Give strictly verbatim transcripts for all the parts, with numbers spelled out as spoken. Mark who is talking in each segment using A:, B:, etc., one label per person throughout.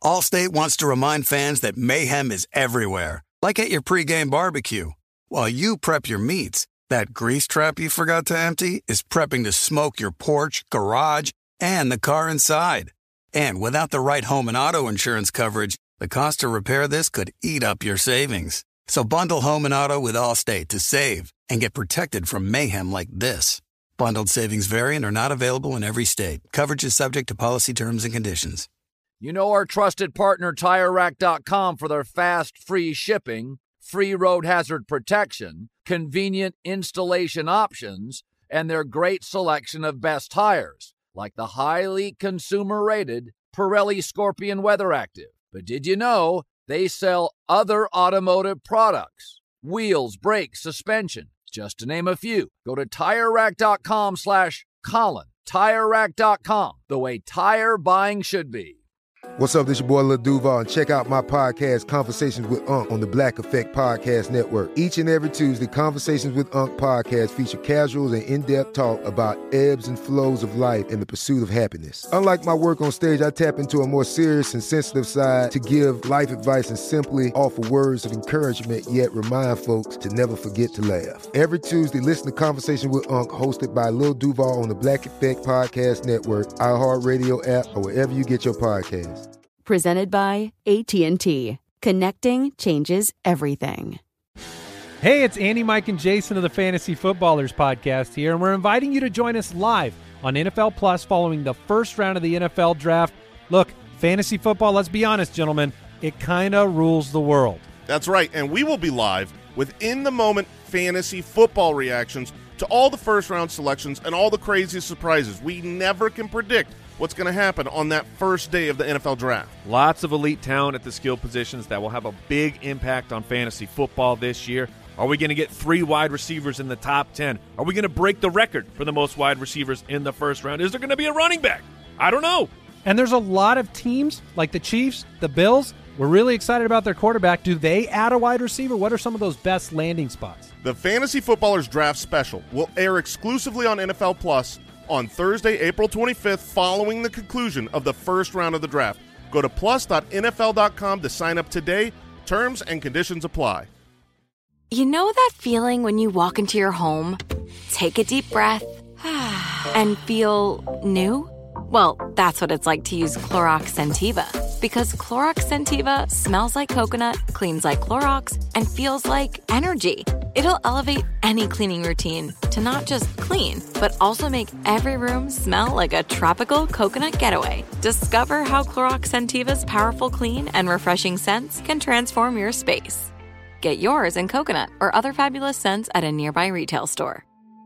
A: Allstate wants to remind fans that mayhem is everywhere, like at your pregame barbecue. While you prep your meats, that grease trap you forgot to empty is prepping to smoke your porch, garage, and the car inside. And without the right home and auto insurance coverage, the cost to repair this could eat up your savings. So bundle home and auto with Allstate to save and get protected from mayhem like this. Bundled savings vary and are not available in every state. Coverage is subject to policy terms and conditions.
B: You know our trusted partner Tire Rack dot com for their fast, free shipping, free road hazard protection, convenient installation options, and their great selection of best tires, like the highly consumer-rated Pirelli Scorpion Weather Active. But did you know they sell other automotive products? Wheels, brakes, suspension, just to name a few. Go to Tire Rack dot com slash Colin. Tire Rack dot com, the way tire buying should be.
C: What's up, this your boy Lil Duval, and check out my podcast, Conversations with Unc, on the Black Effect Podcast Network. Each and every Tuesday, Conversations with Unc podcast feature casuals and in-depth talk about ebbs and flows of life and the pursuit of happiness. Unlike my work on stage, I tap into a more serious and sensitive side to give life advice and simply offer words of encouragement, yet remind folks to never forget to laugh. Every Tuesday, listen to Conversations with Unc, hosted by Lil Duval on the Black Effect Podcast Network, iHeartRadio app, or wherever you get your podcasts.
D: Presented by A T and T. Connecting changes everything.
E: Hey, it's Andy, Mike, and Jason of the Fantasy Footballers podcast here, and we're inviting you to join us live on N F L Plus following the first round of the N F L Draft. Look, fantasy football, let's be honest, gentlemen, it kind of rules the world.
F: That's right, and we will be live with in-the-moment fantasy football reactions to all the first-round selections and all the craziest surprises. We never can predict what's going to happen on that first day of the N F L Draft.
G: Lots of elite talent at the skill positions that will have a big impact on fantasy football this year. Are we going to get three wide receivers in the top ten? Are we going to break the record for the most wide receivers in the first round? Is there going to be a running back? I don't know.
E: And there's a lot of teams like the Chiefs, the Bills. We're really excited about their quarterback. Do they add a wide receiver? What are some of those best landing spots?
F: The Fantasy Footballers Draft Special will air exclusively on N F L Plus on Thursday, April twenty-fifth, following the conclusion of the first round of the draft. Go to plus dot N F L dot com to sign up today. Terms and conditions apply.
H: You know that feeling when you walk into your home, take a deep breath, and feel new? Well, that's what it's like to use Clorox Scentiva. Because Clorox Scentiva smells like coconut, cleans like Clorox, and feels like energy. It'll elevate any cleaning routine to not just clean, but also make every room smell like a tropical coconut getaway. Discover how Clorox Scentiva's powerful clean and refreshing scents can transform your space. Get yours in coconut or other fabulous scents at a nearby retail store.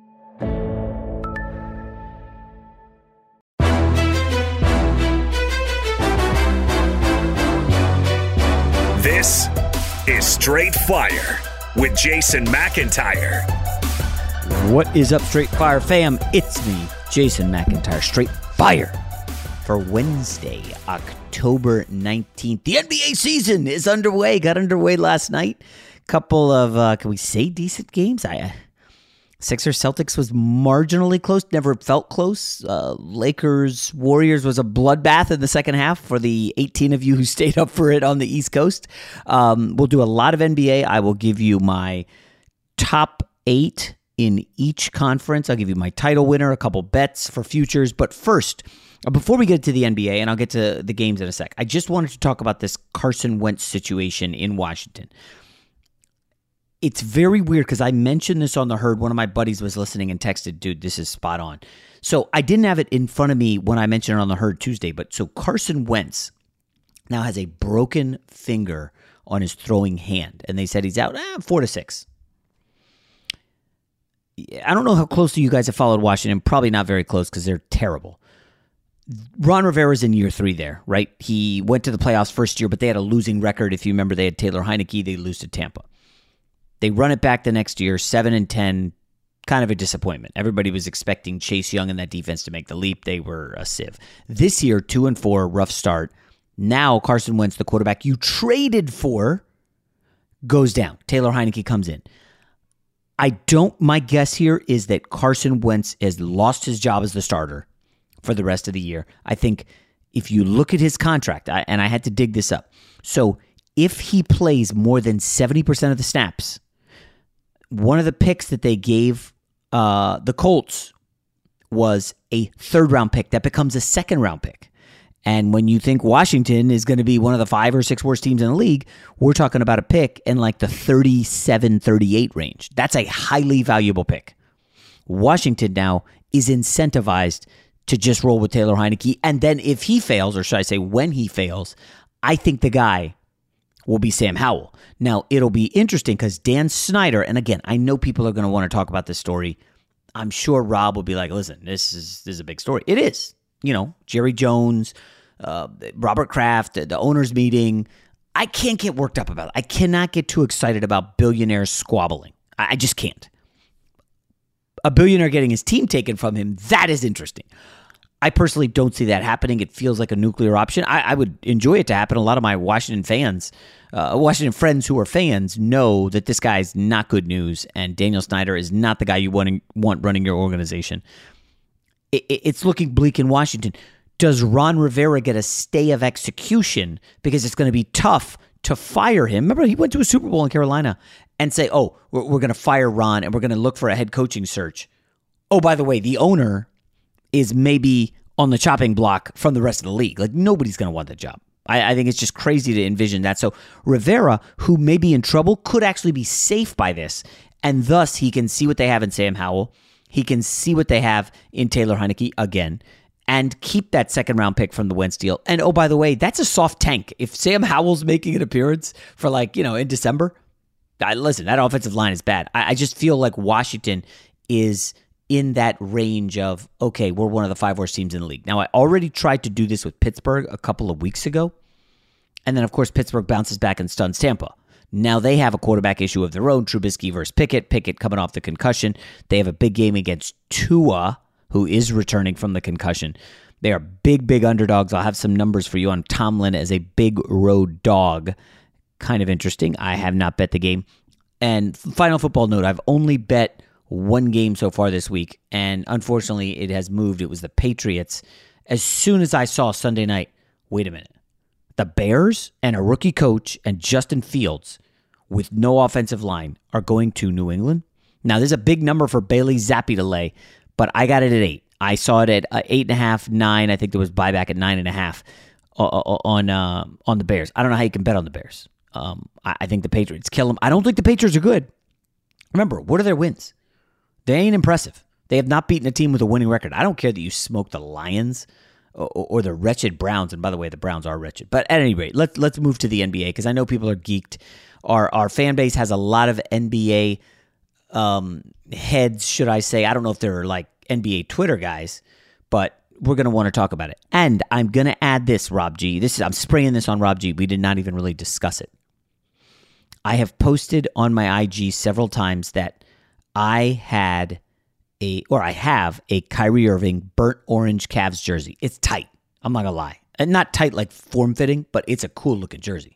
I: This is Straight Fire with Jason McIntyre.
J: What is up, Straight Fire fam? It's me, Jason McIntyre. Straight Fire for Wednesday, October nineteenth. The N B A season is underway. Got underway last night. Couple of, uh, can we say decent games? I, Sixers Celtics was marginally close. Never felt close. Uh, Lakers Warriors was a bloodbath in the second half for the eighteen of you who stayed up for it on the East Coast. Um, we'll do a lot of N B A. I will give you my top eight in each conference. I'll give you my title winner, a couple bets for futures. But first, before we get to the N B A, and I'll get to the games in a sec, I just wanted to talk about this Carson Wentz situation in Washington. It's very weird because I mentioned this on the herd. One of my buddies was listening and texted, dude, this is spot on. So I didn't have it in front of me when I mentioned it on the herd Tuesday, but so Carson Wentz now has a broken finger on his throwing hand, and they said he's out eh, four to six. I don't know how closely you guys have followed Washington. Probably not very close because they're terrible. Ron Rivera's in year three there, right? He went to the playoffs first year, but they had a losing record. If you remember, they had Taylor Heineke. They lose to Tampa. They run it back the next year, seven and ten, kind of a disappointment. Everybody was expecting Chase Young and that defense to make the leap. They were a sieve. This year, two and four, rough start. Now Carson Wentz, the quarterback you traded for, goes down. Taylor Heineke comes in. I don't. My guess here is that Carson Wentz has lost his job as the starter for the rest of the year. I think if you look at his contract, I, and I had to dig this up. So if he plays more than seventy percent of the snaps, one of the picks that they gave uh, the Colts was a third round pick that becomes a second round pick. And when you think Washington is going to be one of the five or six worst teams in the league, we're talking about a pick in like the thirty-seven, thirty-eight range. That's a highly valuable pick. Washington now is incentivized to just roll with Taylor Heinicke. And then if he fails, or should I say when he fails, I think the guy will be Sam Howell. Now, it'll be interesting because Dan Snyder, and again, I know people are going to want to talk about this story. I'm sure Rob will be like, listen, this is this is a big story. It is. You know, Jerry Jones, uh, Robert Kraft, the, the owners meeting. I can't get worked up about it. I cannot get too excited about billionaires squabbling. I, I just can't. A billionaire getting his team taken from him, that is interesting. I personally don't see that happening. It feels like a nuclear option. I, I would enjoy it to happen. A lot of my Washington fans, uh, Washington friends who are fans know that this guy's not good news, and Daniel Snyder is not the guy you want, want running your organization. It, it, it's looking bleak in Washington. Does Ron Rivera get a stay of execution because it's going to be tough to fire him? Remember, he went to a Super Bowl in Carolina and say, oh, we're, we're going to fire Ron and we're going to look for a head coaching search. Oh, by the way, the owner is maybe on the chopping block from the rest of the league. Like, nobody's going to want that job. I, I think it's just crazy to envision that. So Rivera, who may be in trouble, could actually be safe by this. And thus, he can see what they have in Sam Howell. He can see what they have in Taylor Heinicke again and keep that second-round pick from the Wentz deal. And, oh, by the way, that's a soft tank. If Sam Howell's making an appearance for, like, you know, in December, I, listen, that offensive line is bad. I, I just feel like Washington is in that range of, okay, we're one of the five worst teams in the league. Now, I already tried to do this with Pittsburgh a couple of weeks ago. And then, of course, Pittsburgh bounces back and stuns Tampa. Now they have a quarterback issue of their own, Trubisky versus Pickett. Pickett coming off the concussion. They have a big game against Tua, who is returning from the concussion. They are big, big underdogs. I'll have some numbers for you on Tomlin as a big road dog. Kind of interesting. I have not bet the game. And final football note, I've only bet one game so far this week, and unfortunately it has moved. It was the Patriots. As soon as I saw Sunday night, wait a minute. The Bears and a rookie coach and Justin Fields with no offensive line are going to New England. Now, there's a big number for Bailey Zappi to lay, but I got it at eight. I saw it at uh, eight and a half, nine. I think there was buyback at nine and a half uh, on uh, on the Bears. I don't know how you can bet on the Bears. Um, I, I think the Patriots kill them. I don't think the Patriots are good. Remember, what are their wins? They ain't impressive. They have not beaten a team with a winning record. I don't care that you smoked the Lions or, or the wretched Browns. And by the way, the Browns are wretched. But at any rate, let's let's move to the N B A because I know people are geeked. Our our fan base has a lot of N B A um, heads, should I say. I don't know if they're like N B A Twitter guys, but we're going to want to talk about it. And I'm going to add this, Rob G. This is I'm spraying this on Rob G. We did not even really discuss it. I have posted on my I G several times that I had a, or I have a Kyrie Irving burnt orange Cavs jersey. It's tight. I'm not going to lie. And not tight like form-fitting, but it's a cool-looking jersey.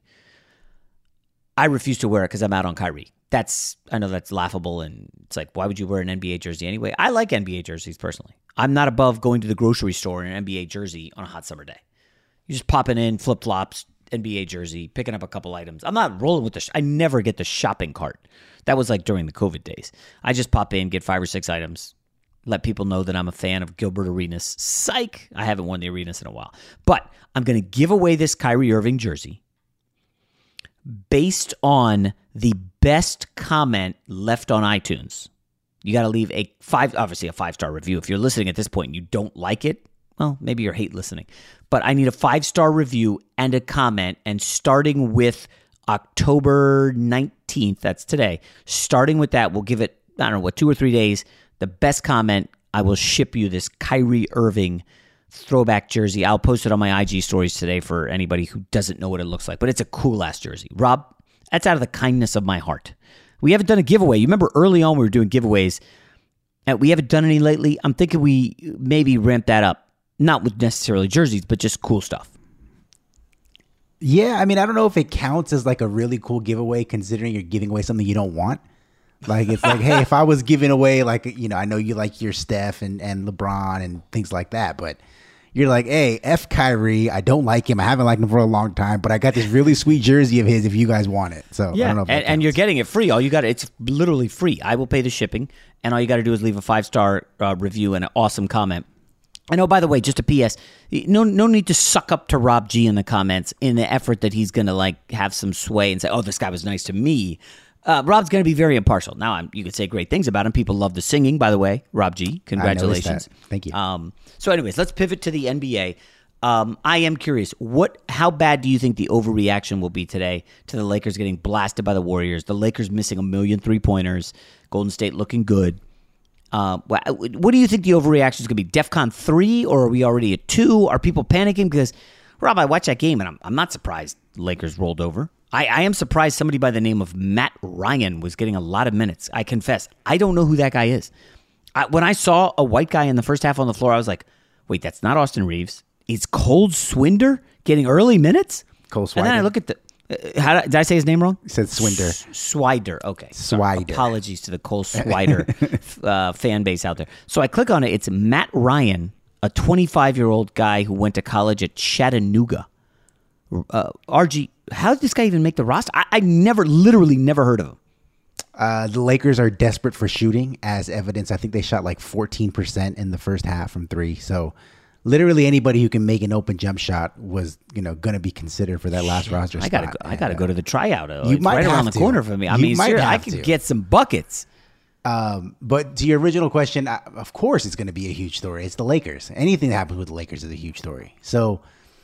J: I refuse to wear it because I'm out on Kyrie. That's, I know that's laughable, and it's like, why would you wear an N B A jersey anyway? I like N B A jerseys personally. I'm not above going to the grocery store in an N B A jersey on a hot summer day. You just popping in flip-flops, N B A jersey, picking up a couple items. I'm not rolling with the, sh- I never get the shopping cart. That was like during the COVID days. I just pop in, get five or six items, let people know that I'm a fan of Gilbert Arenas. Psych! I haven't won the Arenas in a while. But I'm going to give away this Kyrie Irving jersey based on the best comment left on iTunes. You got to leave a five, obviously a five-star review. If you're listening at this point and you don't like it, well, maybe you're hate listening. But I need a five-star review and a comment, and starting with October nineteenth, that's today, starting with that, we'll give it, I don't know, what, two or three days. The best comment, I will ship you this Kyrie Irving throwback jersey. I'll post it on my I G stories today for anybody who doesn't know what it looks like, but it's a cool-ass jersey. Rob, that's out of the kindness of my heart. We haven't done a giveaway. You remember early on we were doing giveaways, and we haven't done any lately. I'm thinking we maybe ramp that up, not with necessarily jerseys, but just cool stuff.
K: Yeah, I mean, I don't know if it counts as like a really cool giveaway considering you're giving away something you don't want. Like, it's like, hey, if I was giving away, like, you know, I know you like your Steph and, and LeBron and things like that, but You're like, hey, F Kyrie. I don't like him. I haven't liked him for a long time, but I got this really sweet jersey of his if you guys want it. So
J: yeah,
K: I don't know if
J: and, and you're getting it free. All you got, it's literally free. I will pay the shipping, and all you got to do is leave a five-star uh, review and an awesome comment. And oh, by the way, just a P S, no no need to suck up to Rob G in the comments in the effort that he's going to like have some sway and say, oh, this guy was nice to me. Uh, Rob's going to be very impartial. Now, I'm, you could say great things about him. People love the singing, by the way. Rob G, congratulations.
K: Thank you.
J: Um, so anyways, let's pivot to the N B A. Um, I am curious, what? How bad do you think the overreaction will be today to the Lakers getting blasted by the Warriors, the Lakers missing a million three-pointers, Golden State looking good? Uh, what, what do you think the overreaction is going to be? DEFCON three, or are we already at two? Are people panicking? Because, Rob, I watched that game, and I'm, I'm not surprised the Lakers rolled over. I, I am surprised somebody by the name of Matt Ryan was getting a lot of minutes. I confess, I don't know who that guy is. I, when I saw a white guy in the first half on the floor, I was like, wait, that's not Austin Reeves. It's Cole Swinder getting early minutes?
K: Cole Swider.
J: And then I look at the... Uh, how did, did I say his name wrong?
K: You said Swinder.
J: S- Swider. Okay.
K: Swider.
J: Apologies to the Cole Swider uh, fan base out there. So I click on it. It's Matt Ryan, a twenty-five-year-old guy who went to college at Chattanooga. Uh, R G, how did this guy even make the roster? I, I never, literally never heard of him.
K: Uh, the Lakers are desperate for shooting, as evidence. I think they shot like fourteen percent in the first half from three. So literally anybody who can make an open jump shot was, you know, going to be considered for that last roster
J: I
K: spot.
J: gotta, go, I got to go to the tryout.
K: You
J: it's
K: might
J: right
K: have
J: around the
K: to.
J: corner for me. I
K: You
J: mean,
K: might
J: seriously, I
K: have
J: could
K: to.
J: get some buckets.
K: Um, but to your original question, uh, of course it's going to be a huge story. It's the Lakers. Anything that happens with the Lakers is a huge story. So,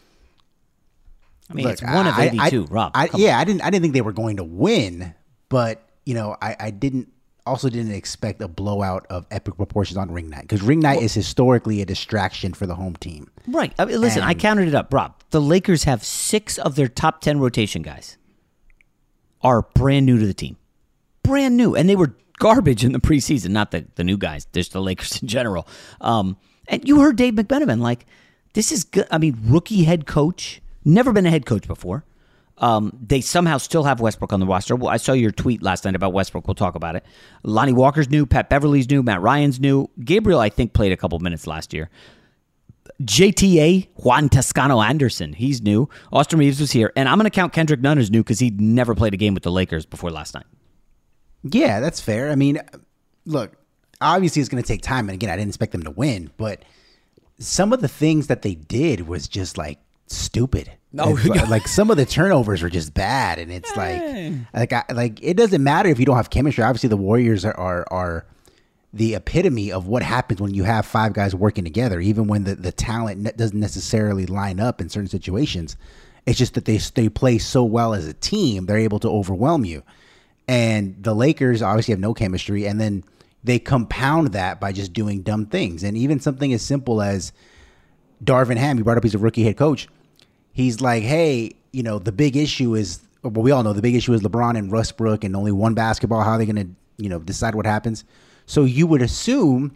J: I mean,
K: look,
J: it's one of
K: I-
J: eighty-two,
K: I,
J: Rob.
K: I,
J: come
K: yeah,
J: on.
K: I didn't. I didn't think they were going to win, but you know, I, I didn't. Also, didn't expect a blowout of epic proportions on ring night because ring night well, is historically a distraction for the home team.
J: Right. I mean, listen, and, I counted it up, Rob. The Lakers have six of their top ten rotation guys are brand new to the team, brand new, and they were garbage in the preseason. Not the the new guys, just the Lakers in general. Um, and you heard Dave McMenamin like, this is good. I mean, rookie head coach, never been a head coach before. Um, they somehow still have Westbrook on the roster. Well, I saw your tweet last night about Westbrook. We'll talk about it. Lonnie Walker's new. Pat Beverly's new. Matt Ryan's new. Gabriel, I think, played a couple minutes last year. J T A, Juan Toscano Anderson, he's new. Austin Reeves was here. And I'm going to count Kendrick Nunn as new because he never played a game with the Lakers before last night.
K: Yeah, that's fair. I mean, look, obviously it's going to take time. And again, I didn't expect them to win. But some of the things that they did was just like stupid. No, like, like some of the turnovers were just bad, and it's like, like, I, like it doesn't matter if you don't have chemistry. Obviously, the Warriors are, are are the epitome of what happens when you have five guys working together. Even when the, the talent doesn't necessarily line up in certain situations, it's just that they they play so well as a team, they're able to overwhelm you. And the Lakers obviously have no chemistry, and then they compound that by just doing dumb things. And even something as simple as Darvin Ham, you brought up he's a rookie head coach. He's like, hey, you know, the big issue is, well, we all know the big issue is LeBron and Westbrook and only one basketball. How are they going to, you know, decide what happens? So you would assume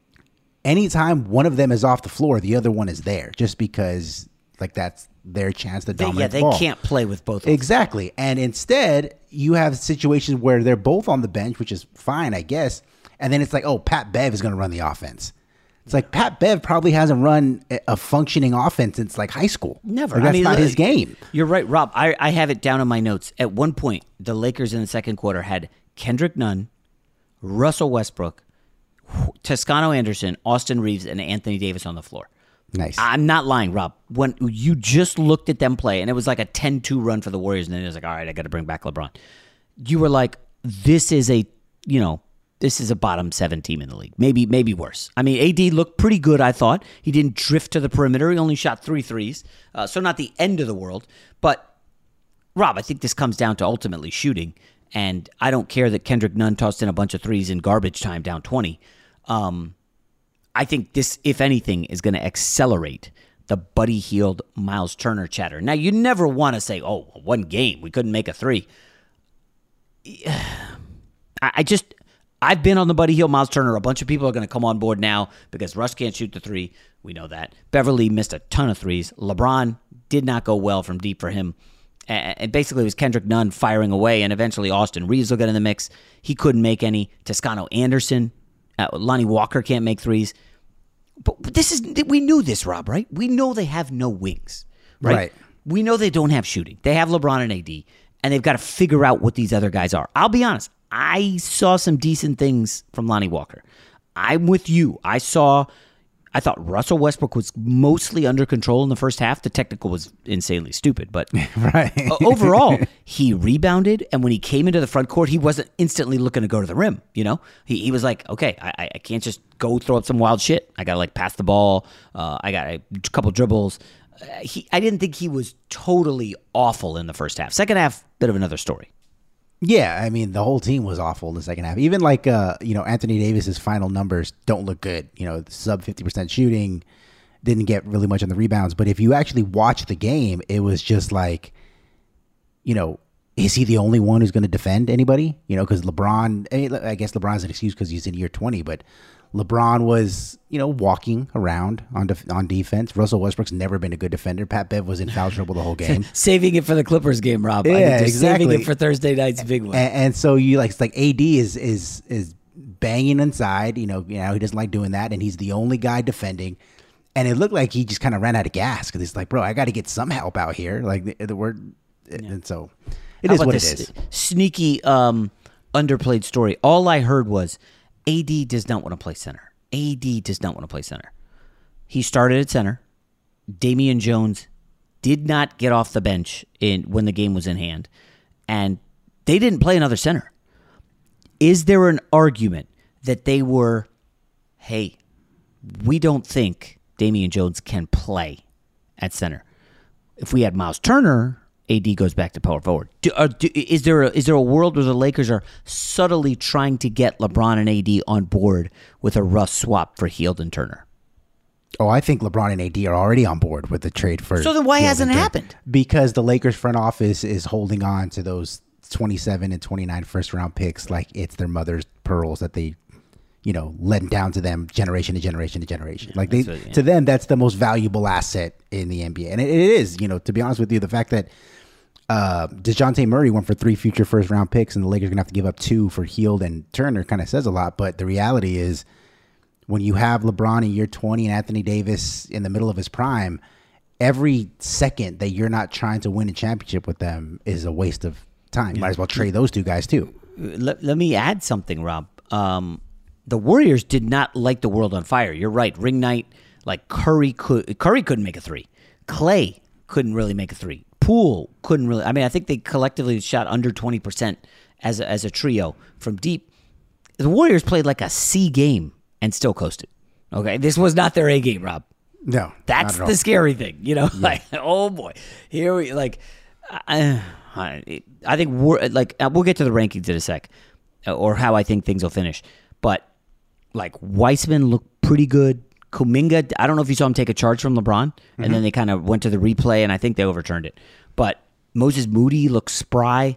K: anytime one of them is off the floor, the other one is there just because, like, that's their chance to dominate
J: they, yeah,
K: the
J: they
K: ball.
J: can't play with both of them.
K: Exactly. And instead, you have situations where they're both on the bench, which is fine, I guess. And then it's like, oh, Pat Bev is going to run the offense. It's like Pat Bev probably hasn't run a functioning offense since like high school.
J: Never.
K: Like, that's
J: I mean,
K: not his game.
J: You're right, Rob. I, I have it down in my notes. At one point, the Lakers in the second quarter had Kendrick Nunn, Russell Westbrook, Toscano Anderson, Austin Reeves, and Anthony Davis on the floor.
K: Nice.
J: I'm not lying, Rob. When you just looked at them play, and it was like a ten two run for the Warriors, and then it was like, all right, I got to bring back LeBron. You were like, this is a, you know, this is a bottom seven team in the league. Maybe maybe worse. I mean, A D looked pretty good, I thought. He didn't drift to the perimeter. He only shot three threes. Uh, so not the end of the world. But, Rob, I think this comes down to ultimately shooting. And I don't care that Kendrick Nunn tossed in a bunch of threes in garbage time down twenty. Um, I think this, if anything, is going to accelerate the Buddy Hield, Miles Turner chatter. Now, you never want to say, oh, one game, we couldn't make a three. I, I just... I've been on the Buddy Hield, Miles Turner. A bunch of people are going to come on board now because Russ can't shoot the three. We know that. Beverly missed a ton of threes. LeBron did not go well from deep for him. And basically it was Kendrick Nunn firing away, and eventually Austin Reeves will get in the mix. He couldn't make any. Toscano Anderson, uh, Lonnie Walker can't make threes. But this is we knew this, Rob, right? We know they have no wings, right?
K: Right.
J: We know they don't have shooting. They have LeBron and A D, and they've got to figure out what these other guys are. I'll be honest. I saw some decent things from Lonnie Walker. I'm with you. I saw, I thought Russell Westbrook was mostly under control in the first half. The technical was insanely stupid, but
K: right.
J: overall, he rebounded, and when he came into the front court, he wasn't instantly looking to go to the rim. You know, he he was like, okay, I I can't just go throw up some wild shit. I got to like pass the ball. Uh, I got a couple dribbles. Uh, he, I didn't think he was totally awful in the first half. Second half, bit of another story.
K: Yeah, I mean, the whole team was awful in the second half. Even like, uh, you know, Anthony Davis's final numbers don't look good. You know, sub fifty percent shooting, didn't get really much on the rebounds. But if you actually watch the game, it was just like, you know, is he the only one who's going to defend anybody? You know, because LeBron, I, mean, I guess LeBron's an excuse because he's in year twenty, but LeBron was, you know, walking around on def- on defense. Russell Westbrook's never been a good defender. Pat Bev was in foul trouble the whole game.
J: Saving it for the Clippers game, Rob.
K: Yeah,
J: I think
K: exactly.
J: Saving it for Thursday night's big one.
K: And, and so you like, it's like A D is is is banging inside. You know, you know he doesn't like doing that, and he's the only guy defending. And it looked like he just kind of ran out of gas because he's like, bro, I got to get some help out here. Like the, the word, yeah. And so it
J: How
K: is what
J: this
K: it is.
J: Sneaky, um, underplayed story. All I heard was A D does not want to play center. A D does not want to play center. He started at center. Damian Jones did not get off the bench in when the game was in hand, and they didn't play another center. Is there an argument that they were, hey, we don't think Damian Jones can play at center? If we had Miles Turner, A D goes back to power forward. Do, uh, do, is there a, is there a world where the Lakers are subtly trying to get LeBron and A D on board with a Russ swap for Hield and Turner?
K: Oh, I think LeBron and A D are already on board with the trade for.
J: So then why
K: Hield
J: hasn't it happened?
K: Because the Lakers front office is holding on to those twenty-seven and twenty-nine first round picks like it's their mother's pearls that they, you know, lend down to them generation to generation to generation. Yeah, like they, what, yeah. to them, that's the most valuable asset in the N B A. And it, it is, you know, to be honest with you, the fact that uh, DeJounte Murray went for three future first round picks and the Lakers are going to have to give up two for Hield and Turner kind of says a lot. But the reality is when you have LeBron in year twenty and Anthony Davis in the middle of his prime, every second that you're not trying to win a championship with them is a waste of time. You might as well trade those two guys too.
J: Let, let me add something, Rob. Um, the Warriors did not light the world on fire. You're right. Ring night, like Curry could Curry couldn't make a three. Clay couldn't really make a three. Poole couldn't really. I mean, I think they collectively shot under twenty percent as a, as a trio from deep. The Warriors played like a C game and still coasted. Okay, this was not their A game, Rob.
K: No,
J: that's the scary thing. You know, yeah. Like, oh boy, here we like. Uh, I, I think we're like we'll get to the rankings in a sec, or how I think things will finish. But like Weissman looked pretty good. Kuminga, I don't know if you saw him take a charge from LeBron, mm-hmm. and then they kind of went to the replay, and I think they overturned it. But Moses Moody looked spry.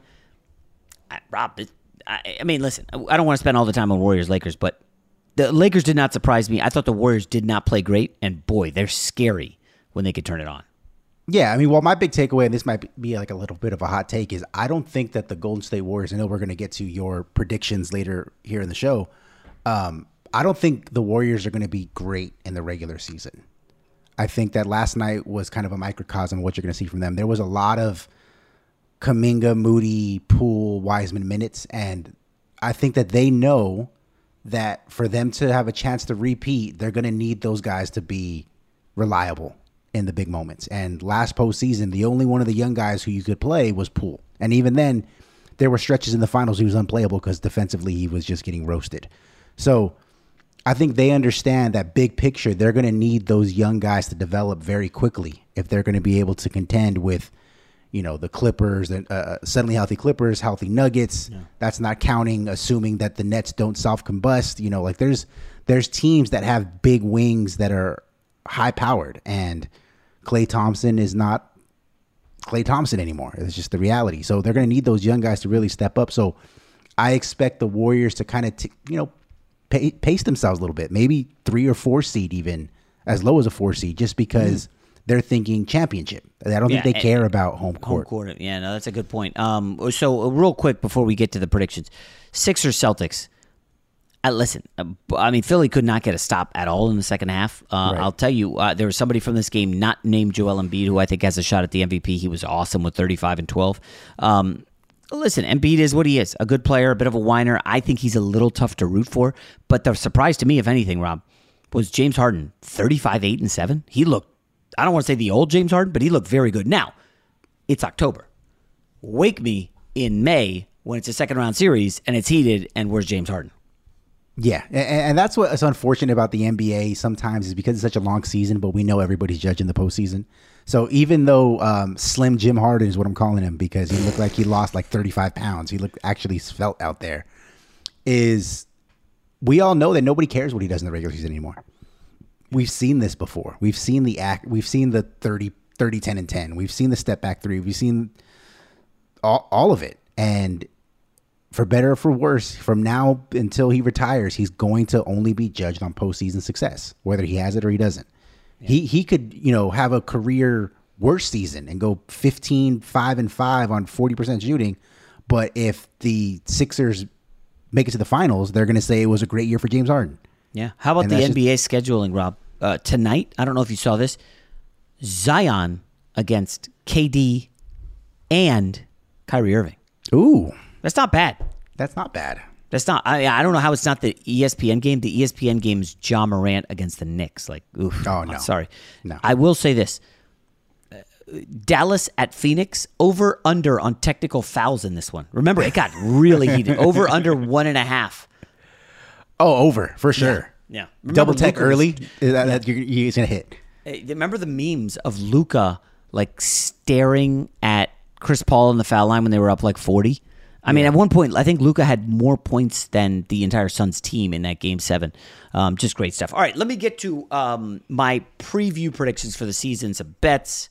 J: I, Rob, I, I mean, listen, I don't want to spend all the time on Warriors Lakers, but the Lakers did not surprise me. I thought the Warriors did not play great, and boy, they're scary when they could turn it on.
K: Yeah, I mean, well, my big takeaway, and this might be like a little bit of a hot take, is I don't think that the Golden State Warriors, I know we're going to get to your predictions later here in the show, um, I don't think the Warriors are going to be great in the regular season. I think that last night was kind of a microcosm of what you're going to see from them. There was a lot of Kuminga, Moody, Poole, Wiseman minutes, and I think that they know that for them to have a chance to repeat, they're going to need those guys to be reliable in the big moments. And last postseason, the only one of the young guys who you could play was Poole. And even then, there were stretches in the finals he was unplayable because defensively he was just getting roasted. So I think they understand that big picture. They're going to need those young guys to develop very quickly if they're going to be able to contend with, you know, the Clippers, and uh, suddenly healthy Clippers, healthy Nuggets. Yeah. That's not counting, assuming that the Nets don't self-combust. You know, like there's there's teams that have big wings that are high-powered, and Klay Thompson is not Klay Thompson anymore. It's just the reality. So they're going to need those young guys to really step up. So I expect the Warriors to kind of, t- you know, pay, pace themselves a little bit, maybe three or four seed, even as low as a four seed, just because mm-hmm. they're thinking championship. I don't yeah, think they care about home court.
J: Home court. Yeah, no, that's a good point. Um, so uh, real quick before we get to the predictions, Sixers Celtics. Uh, listen, uh, I mean, Philly could not get a stop at all in the second half. Uh, right. I'll tell you, uh, there was somebody from this game not named Joel Embiid who I think has a shot at the M V P. He was awesome with thirty-five and twelve. Um, listen, Embiid is what he is, a good player, a bit of a whiner. I think he's a little tough to root for. But the surprise to me, if anything, Rob, was James Harden, thirty-five, eight, and seven. He looked, I don't want to say the old James Harden, but he looked very good. Now, it's October. Wake me in May when it's a second-round series and it's heated, and where's James Harden?
K: Yeah, and, and that's what's unfortunate about the N B A sometimes is because it's such a long season, but we know everybody's judging the postseason. So even though um, Slim Jim Harden is what I'm calling him because he looked like he lost like thirty-five pounds, he looked actually svelte out there, is we all know that nobody cares what he does in the regular season anymore. We've seen this before. We've seen the act. We've seen the thirty, thirty, ten, and ten. We've seen the step back three. We've seen all, all of it. And for better or for worse, from now until he retires, he's going to only be judged on postseason success, whether he has it or he doesn't. Yeah. He he could, you know, have a career worst season and go fifteen, five, and five on forty percent shooting. But if the Sixers make it to the finals, they're going to say it was a great year for James Harden.
J: Yeah. How about and the N B A just scheduling, Rob? Uh, tonight, I don't know if you saw this, Zion against K D and Kyrie Irving.
K: Ooh.
J: That's not bad.
K: That's not bad.
J: That's not. I, I don't know how it's not the E S P N game. The E S P N game is Ja Morant against the Knicks. Like, oof.
K: Oh, no.
J: Sorry.
K: No.
J: I will say this. Uh, Dallas at Phoenix, over under on technical fouls in this one. Remember, it got really heated. Over under one and a half.
K: Oh, over, for sure.
J: Yeah.
K: yeah. Double tech early, was, that, that, you're, you're going to hit.
J: Hey, remember the memes of Luka, like, staring at Chris Paul in the foul line when they were up like forty? I mean, at one point, I think Luka had more points than the entire Suns team in that game seven. Um, just great stuff. All right, let me get to um, my preview predictions for the season, some bets,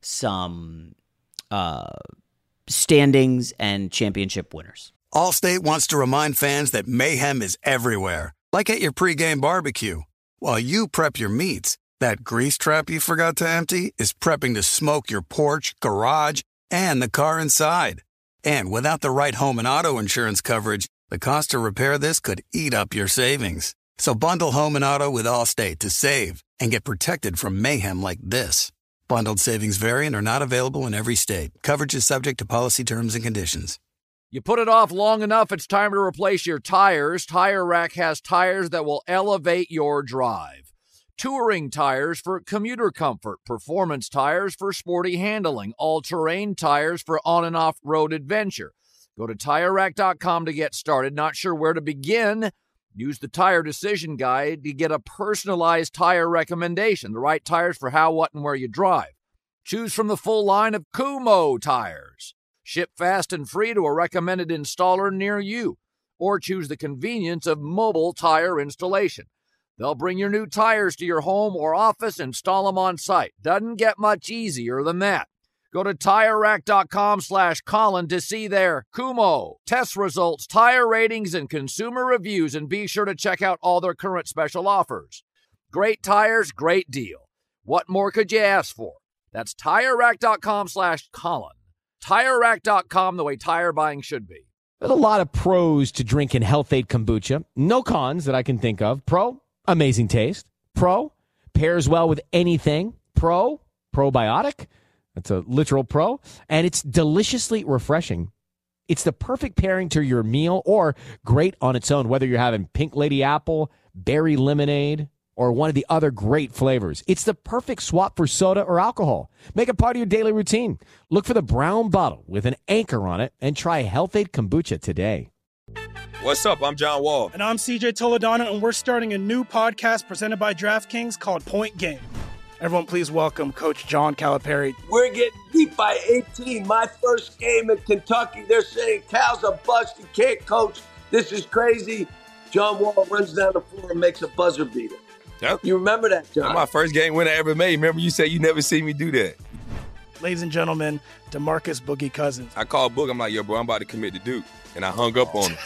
J: some uh, standings, and championship winners.
A: Allstate wants to remind fans that mayhem is everywhere, like at your pregame barbecue. While you prep your meats, that grease trap you forgot to empty is prepping to smoke your porch, garage, and the car inside. And without the right home and auto insurance coverage, the cost to repair this could eat up your savings. So bundle home and auto with Allstate to save and get protected from mayhem like this. Bundled savings vary and are not available in every state. Coverage is subject to policy terms and conditions.
B: You put it off long enough, it's time to replace your tires. Tire Rack has tires that will elevate your drive. Touring tires for commuter comfort, performance tires for sporty handling, all-terrain tires for on- and off-road adventure. Go to Tire Rack dot com to get started. Not sure where to begin? Use the Tire Decision Guide to get a personalized tire recommendation, the right tires for how, what, and where you drive. Choose from the full line of Kumho tires. Ship fast and free to a recommended installer near you. Or choose the convenience of mobile tire installation. They'll bring your new tires to your home or office and install them on site. Doesn't get much easier than that. Go to Tire Rack dot com slash Colin to see their Kumho test results, tire ratings, and consumer reviews, and be sure to check out all their current special offers. Great tires, great deal. What more could you ask for? That's Tire Rack dot com slash Colin. Tire Rack dot com, the way tire buying should be.
L: There's a lot of pros to drinking Health-Ade kombucha. No cons that I can think of. Pro, amazing taste. Pro, pairs well with anything. Pro, probiotic. That's a literal pro. And it's deliciously refreshing. It's the perfect pairing to your meal or great on its own, whether you're having pink lady apple, berry lemonade, or one of the other great flavors. It's the perfect swap for soda or alcohol. Make it part of your daily routine. Look for the brown bottle with an anchor on it and try Health-Ade kombucha today.
M: What's up? I'm John Wall.
N: And I'm C J Toledano, and we're starting a new podcast presented by DraftKings called Point Game. Everyone, please welcome Coach John Calipari.
O: We're getting beat by eighteen. My first game in Kentucky, they're saying Cal's a bust. He can't coach. This is crazy. John Wall runs down the floor and makes a buzzer beater.
M: Yep.
O: You remember that, John?
M: That's my first game winner I ever made. Remember you said you never see me do that.
N: Ladies and gentlemen, DeMarcus Boogie Cousins.
M: I called Boog. I'm like, yo, bro, I'm about to commit to Duke. And I hung up on him.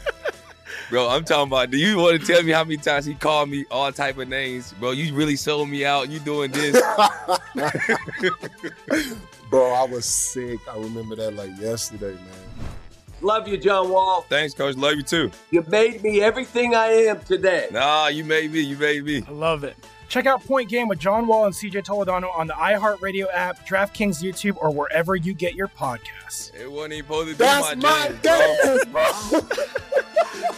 M: Bro, I'm talking about, do you want to tell me how many times he called me all type of names? Bro, you really sold me out. You doing this.
P: Bro, I was sick. I remember that like yesterday, man.
O: Love you, John Wall.
M: Thanks, Coach. Love you too.
O: You made me everything I am today.
M: Nah, you made me. You made me.
N: I love it. Check out Point Game with John Wall and C J Toledano on the iHeartRadio app, DraftKings YouTube, or wherever you get your podcasts.
M: It wasn't even supposed to be
P: That's
M: my,
P: my
M: game,
P: game.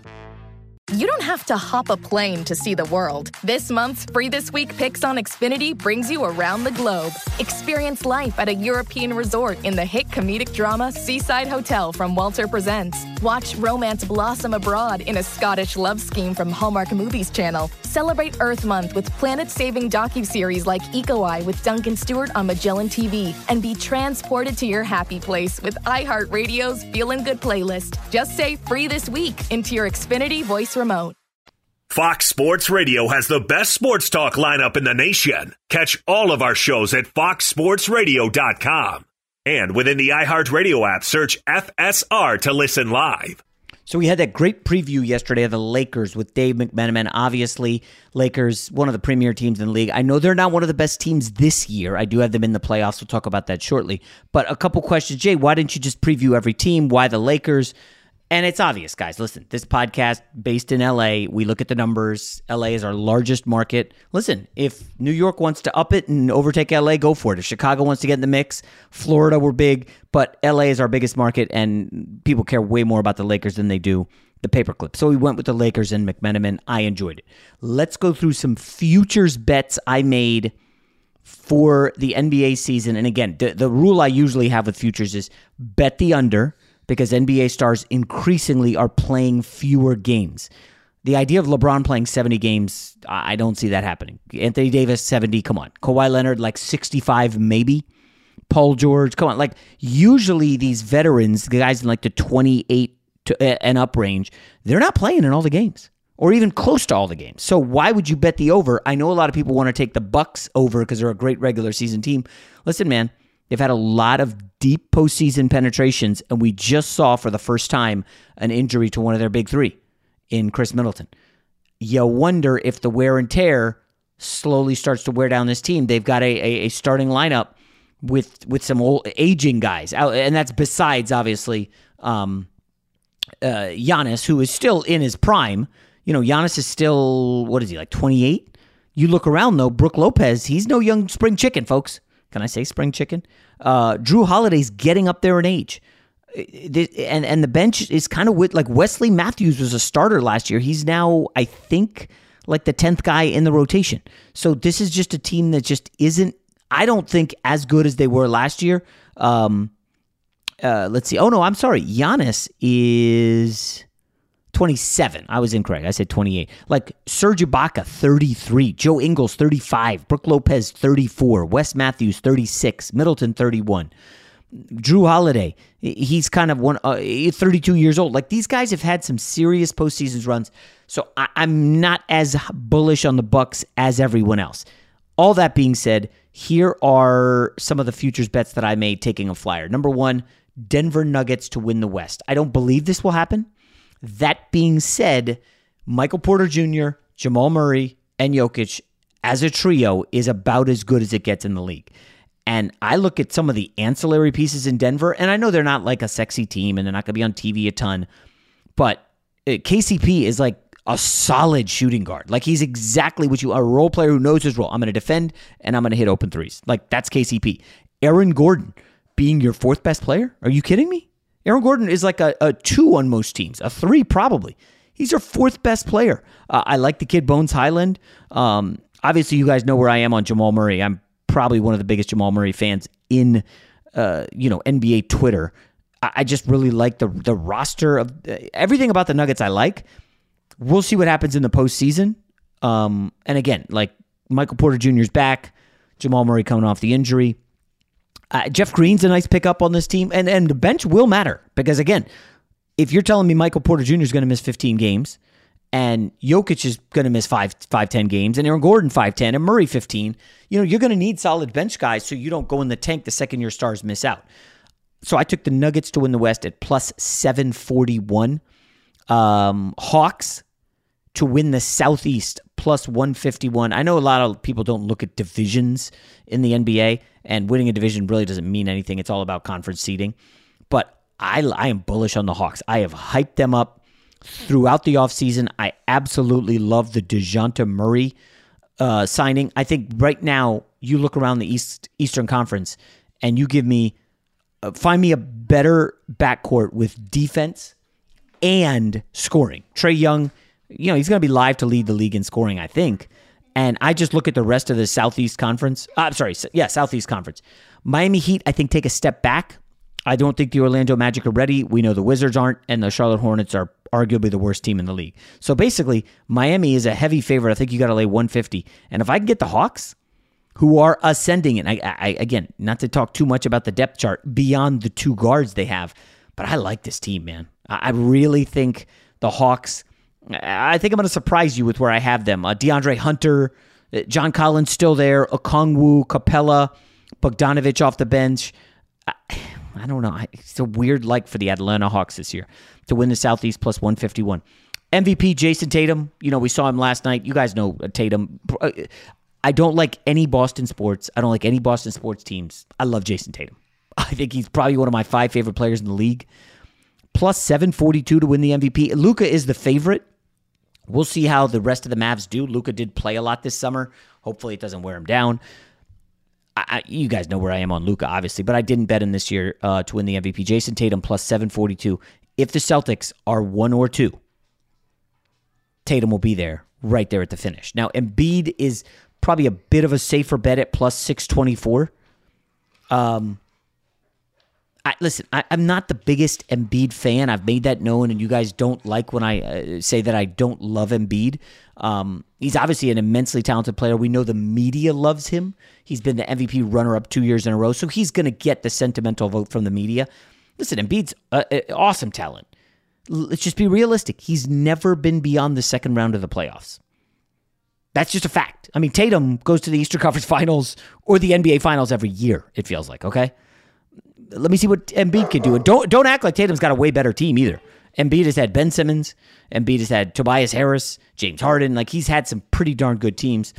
Q: You don't have to hop a plane to see the world. This month's Free This Week Picks on Xfinity brings you around the globe. Experience life at a European resort in the hit comedic drama Seaside Hotel from Walter Presents. Watch romance blossom abroad in a Scottish love scheme from Hallmark Movies Channel. Celebrate Earth Month with planet-saving docuseries like Eco Eye with Duncan Stewart on Magellan T V. And be transported to your happy place with iHeartRadio's Feelin' Good playlist. Just say Free This Week into your Xfinity voice remote.
I: Fox Sports Radio has the best sports talk lineup in the nation. Catch all of our shows at fox sports radio dot com. And within the iHeartRadio app, search F S R to listen live.
J: So we had that great preview yesterday of the Lakers with Dave McMenamin. Obviously, Lakers, one of the premier teams in the league. I know they're not one of the best teams this year. I do have them in the playoffs. We'll talk about that shortly. But a couple questions. Jay, why didn't you just preview every team? Why the Lakers? And it's obvious, guys. Listen, this podcast based in L A, we look at the numbers. L A is our largest market. Listen, if New York wants to up it and overtake L A, go for it. If Chicago wants to get in the mix, Florida, we're big. But L A is our biggest market, and people care way more about the Lakers than they do the paperclip. So we went with the Lakers and McMenamin. I enjoyed it. Let's go through some futures bets I made for the N B A season. And again, the, the rule I usually have with futures is bet the under, because N B A stars increasingly are playing fewer games. The idea of LeBron playing seventy games, I don't see that happening. Anthony Davis, seventy, come on. Kawhi Leonard, like sixty-five, maybe. Paul George, come on. Like, usually these veterans, the guys in like the twenty-eight to, and up range, they're not playing in all the games, or even close to all the games. So why would you bet the over? I know a lot of people want to take the Bucks over because they're a great regular season team. Listen, man, they've had a lot of deep postseason penetrations, and we just saw for the first time an injury to one of their big three in Chris Middleton. You wonder if the wear and tear slowly starts to wear down this team. They've got a, a, a starting lineup with with some old aging guys, and that's besides, obviously, um, uh, Giannis, who is still in his prime. You know, Giannis is still, what is he, like twenty-eight? You look around, though, Brook Lopez, he's no young spring chicken, folks. Can I say spring chicken? Uh, Drew Holiday's getting up there in age. And and the bench is kind of with, like, Wesley Matthews was a starter last year. He's now, I think, like the tenth guy in the rotation. So this is just a team that just isn't, I don't think, as good as they were last year. Um, uh, let's see. Oh, no, I'm sorry. Giannis is twenty-seven. I was incorrect. I said twenty-eight. Like Serge Ibaka, thirty-three. Joe Ingles, thirty-five. Brook Lopez, thirty-four. Wes Matthews, thirty-six. Middleton, thirty-one. Drew Holiday, he's kind of one, uh, thirty-two years old. Like, these guys have had some serious postseason runs, so I, I'm not as bullish on the Bucks as everyone else. All that being said, here are some of the futures bets that I made taking a flyer. Number one, Denver Nuggets to win the West. I don't believe this will happen. That being said, Michael Porter Junior, Jamal Murray, and Jokic as a trio is about as good as it gets in the league. And I look at some of the ancillary pieces in Denver, and I know they're not like a sexy team and they're not going to be on T V a ton, but K C P is like a solid shooting guard. Like, he's exactly what you, a role player who knows his role. I'm going to defend and I'm going to hit open threes. Like, that's K C P. Aaron Gordon being your fourth best player? Are you kidding me? Aaron Gordon is like a, a two on most teams, a three probably. He's your fourth best player. Uh, I like the kid Bones Highland. Um, obviously, you guys know where I am on Jamal Murray. I'm probably one of the biggest Jamal Murray fans in, uh, you know, N B A Twitter. I, I just really like the the roster of uh, everything about the Nuggets. I like. We'll see what happens in the postseason. Um, and again, like Michael Porter Junior's back, Jamal Murray coming off the injury. Uh, Jeff Green's a nice pickup on this team, and and the bench will matter because again, if you're telling me Michael Porter Junior is going to miss fifteen games, and Jokic is going to miss five, five, ten games, and Aaron Gordon five, ten, and Murray fifteen, you know, you're going to need solid bench guys so you don't go in the tank the second your stars miss out. So I took the Nuggets to win the West at plus seven forty-one. Um, Hawks to win the Southeast plus one fifty-one. I know a lot of people don't look at divisions in the N B A, and winning a division really doesn't mean anything. It's all about conference seeding. But I, I am bullish on the Hawks. I have hyped them up throughout the offseason. I absolutely love the DeJounte Murray uh, signing. I think right now you look around the East Eastern Conference and you give me, uh, find me a better backcourt with defense and scoring. Trae Young, you know, he's going to be live to lead the league in scoring, I think. And I just look at the rest of the Southeast Conference. Uh, I'm sorry, yeah, Southeast Conference. Miami Heat, I think, take a step back. I don't think the Orlando Magic are ready. We know the Wizards aren't, and the Charlotte Hornets are arguably the worst team in the league. So basically, Miami is a heavy favorite. I think you got to lay one fifty. And if I can get the Hawks, who are ascending, and I, I again, not to talk too much about the depth chart beyond the two guards they have, but I like this team, man. I, I really think the Hawks, I think I'm going to surprise you with where I have them. Uh, DeAndre Hunter, John Collins still there, Okongwu, Capella, Bogdanovich off the bench. I, I don't know. It's a weird like for the Atlanta Hawks this year to win the Southeast plus one fifty-one. M V P Jason Tatum. You know, we saw him last night. You guys know Tatum. I don't like any Boston sports. I don't like any Boston sports teams. I love Jason Tatum. I think he's probably one of my five favorite players in the league. Plus seven forty-two to win the M V P. Luka is the favorite. We'll see how the rest of the Mavs do. Luka did play a lot this summer. Hopefully it doesn't wear him down. I, you guys know where I am on Luka, obviously, but I didn't bet him this year uh, to win the M V P. Jason Tatum plus seven forty-two. If the Celtics are one or two, Tatum will be there, right there at the finish. Now, Embiid is probably a bit of a safer bet at plus six twenty-four. Um, I, listen, I, I'm not the biggest Embiid fan. I've made that known, and you guys don't like when I uh, say that I don't love Embiid. Um, he's obviously an immensely talented player. We know the media loves him. He's been the M V P runner-up two years in a row, so he's going to get the sentimental vote from the media. Listen, Embiid's uh, awesome talent. Let's just be realistic. He's never been beyond the second round of the playoffs. That's just a fact. I mean, Tatum goes to the Eastern Conference Finals or the N B A Finals every year, it feels like, okay? Let me see what Embiid can do. And don't, don't act like Tatum's got a way better team either. Embiid has had Ben Simmons. Embiid has had Tobias Harris, James Harden. Like, he's had some pretty darn good teams.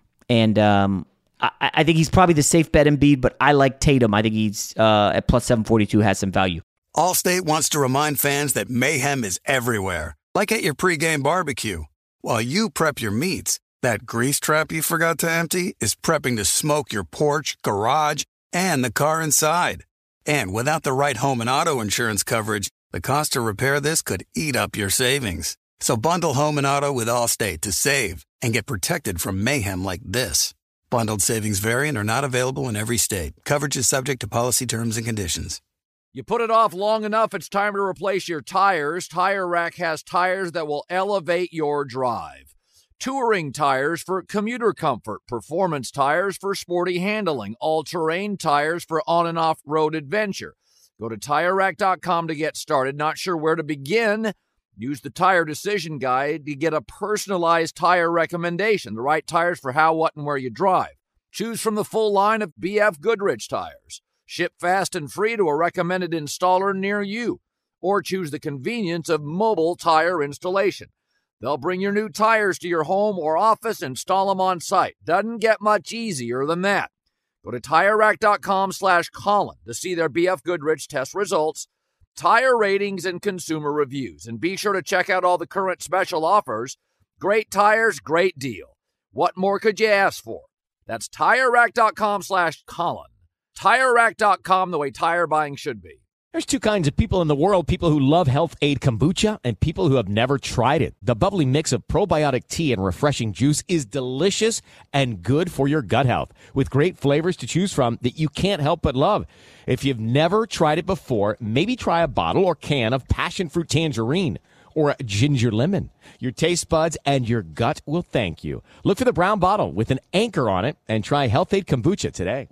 J: And um, I, I think he's probably the safe bet Embiid, but I like Tatum. I think he's uh, at plus seven forty-two has some value.
A: Allstate wants to remind fans that mayhem is everywhere, like at your pregame barbecue. While you prep your meats, that grease trap you forgot to empty is prepping to smoke your porch, garage, and the car inside. And without the right home and auto insurance coverage, the cost to repair this could eat up your savings. So bundle home and auto with Allstate to save and get protected from mayhem like this. Bundled savings vary and are not available in every state. Coverage is subject to policy terms and conditions.
B: You put it off long enough, it's time to replace your tires. Tire Rack has tires that will elevate your drive. Touring tires for commuter comfort, performance tires for sporty handling, all-terrain tires for on- and off-road adventure. Go to Tire Rack dot com to get started. Not sure where to begin? Use the Tire Decision Guide to get a personalized tire recommendation, the right tires for how, what, and where you drive. Choose from the full line of B F Goodrich tires. Ship fast and free to a recommended installer near you. Or choose the convenience of mobile tire installation. They'll bring your new tires to your home or office and install them on site. Doesn't get much easier than that. Go to Tire Rack dot com slash Colin to see their B F Goodrich test results, tire ratings, and consumer reviews. And be sure to check out all the current special offers. Great tires, great deal. What more could you ask for? That's Tire Rack dot com slash Colin. Tire Rack dot com, the way tire buying should be.
L: There's two kinds of people in the world, people who love Health Aid Kombucha and people who have never tried it. The bubbly mix of probiotic tea and refreshing juice is delicious and good for your gut health, with great flavors to choose from that you can't help but love. If you've never tried it before, maybe try a bottle or can of passion fruit tangerine or a ginger lemon. Your taste buds and your gut will thank you. Look for the brown bottle with an anchor on it and try Health Aid Kombucha today.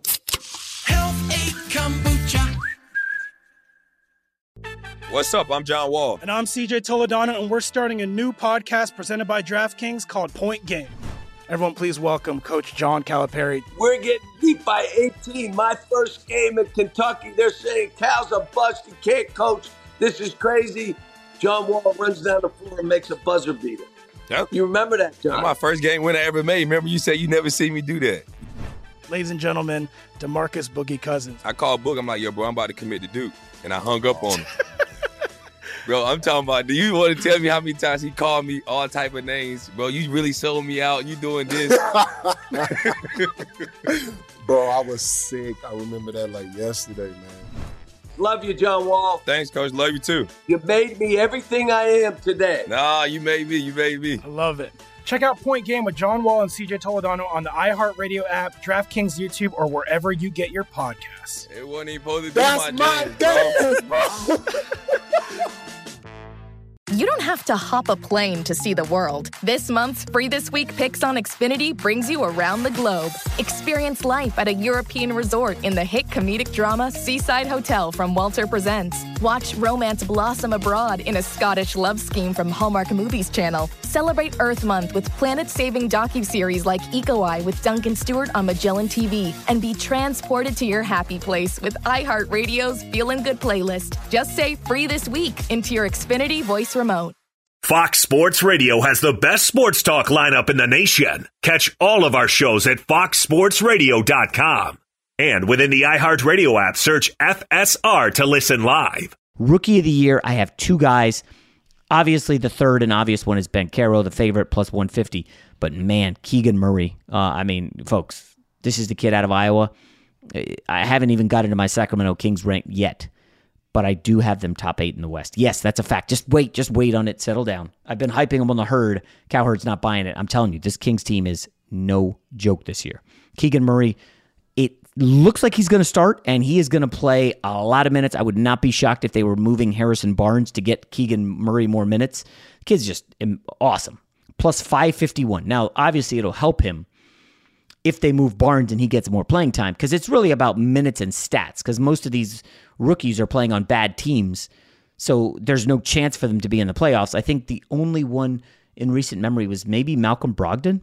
P: Health Aid Kombucha.
M: What's up? I'm John Wall.
N: And I'm C J Toledano, and we're starting a new podcast presented by DraftKings called Point Game. Everyone, please welcome Coach John Calipari.
O: We're getting beat by eighteen. My first game in Kentucky. They're saying Cal's a bust. He can't coach. This is crazy. John Wall runs down the floor and makes a buzzer beater.
M: Yep.
O: You remember that, John?
M: That's my first game win I ever made. Remember you said you never see me do that.
N: ladies and gentlemen, DeMarcus Boogie Cousins.
M: I called Boog. I'm like, yo, bro, I'm about to commit to Duke. And I hung up on him. Bro, I'm talking about, do you want to tell me how many times he called me all type of names? Bro, you really sold me out. You doing this.
R: Bro, I was sick. I remember that like yesterday, man.
O: Love you, John Wall.
M: Thanks, Coach. Love you, too.
O: You made me everything I am today.
M: Nah, you made me. You made me.
N: I love it. Check out Point Game with John Wall and C J Toledano on the iHeartRadio app, DraftKings YouTube, or wherever you get your podcasts.
M: It wasn't even supposed to be
R: That's
M: my,
R: my game, bro.
Q: You don't have to hop a plane to see the world. This month's Free This Week Picks on Xfinity brings you around the globe. Experience life at a European resort in the hit comedic drama Seaside Hotel from Walter Presents. Watch romance blossom abroad in a Scottish love scheme from Hallmark Movies Channel. Celebrate Earth Month with planet-saving docuseries like Eco Eye with Duncan Stewart on Magellan T V. And be transported to your happy place with iHeartRadio's Feelin' Good playlist. Just say Free This Week into your Xfinity voice remote.
I: Fox Sports Radio has the best sports talk lineup in the nation. Catch all of our shows at fox sports radio dot com. And within the iHeartRadio app, search F S R to listen live.
J: Rookie of the year, I have two guys. Obviously, the third and obvious one is Banchero, the favorite, plus one fifty. But man, Keegan Murray. Uh, I mean, folks, this is the kid out of Iowa. I haven't even got into my Sacramento Kings rank yet. But I do have them top eight in the West. Yes, that's a fact. Just wait, just wait on it. Settle down. I've been hyping them on the herd. Cowherd's not buying it. I'm telling you, this Kings team is no joke this year. Keegan Murray, it looks like he's going to start, and he is going to play a lot of minutes. I would not be shocked if they were moving Harrison Barnes to get Keegan Murray more minutes. The kid's just awesome. Plus five fifty-one. Now, obviously, it'll help him if they move Barnes and he gets more playing time, because it's really about minutes and stats, because most of these rookies are playing on bad teams, so there's no chance for them to be in the playoffs. I think the only one in recent memory was maybe Malcolm Brogdon.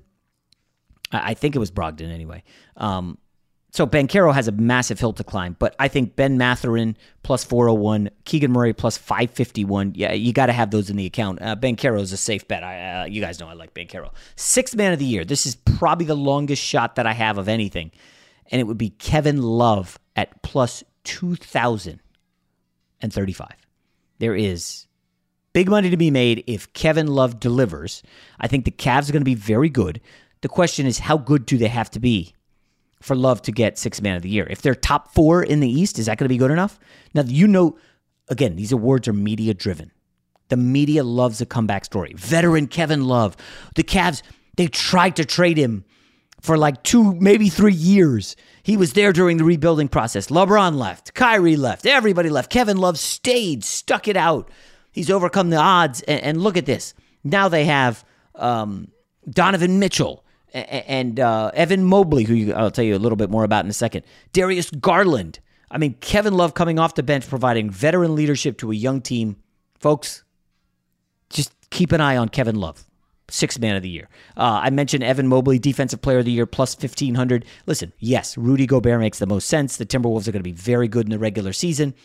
J: I think it was Brogdon anyway. Um, so Banchero has a massive hill to climb, but I think Ben Mathurin plus four oh one, Keegan Murray plus five fifty-one. Yeah, you got to have those in the account. Uh, Banchero is a safe bet. I, uh, you guys know I like Banchero. Sixth man of the year. This is probably the longest shot that I have of anything, and it would be Kevin Love at plus two thousand thirty-five. There is big money to be made if Kevin Love delivers. I think the Cavs are going to be very good. The question is, how good do they have to be for Love to get sixth man of the year? If they're top four in the East, is that going to be good enough? Now, you know, again, these awards are media-driven. The media loves a comeback story. Veteran Kevin Love. The Cavs, they tried to trade him for like two, maybe three years. He was there during the rebuilding process. LeBron left. Kyrie left. Everybody left. Kevin Love stayed, stuck it out. He's overcome the odds. And, and look at this. Now they have um, Donovan Mitchell and, and uh, Evan Mobley, who you, I'll tell you a little bit more about in a second. Darius Garland. I mean, Kevin Love coming off the bench, providing veteran leadership to a young team. Folks, just keep an eye on Kevin Love. Sixth man of the year. Uh, I mentioned Evan Mobley, defensive player of the year, plus fifteen hundred. Listen, yes, Rudy Gobert makes the most sense. The Timberwolves are going to be very good in the regular season.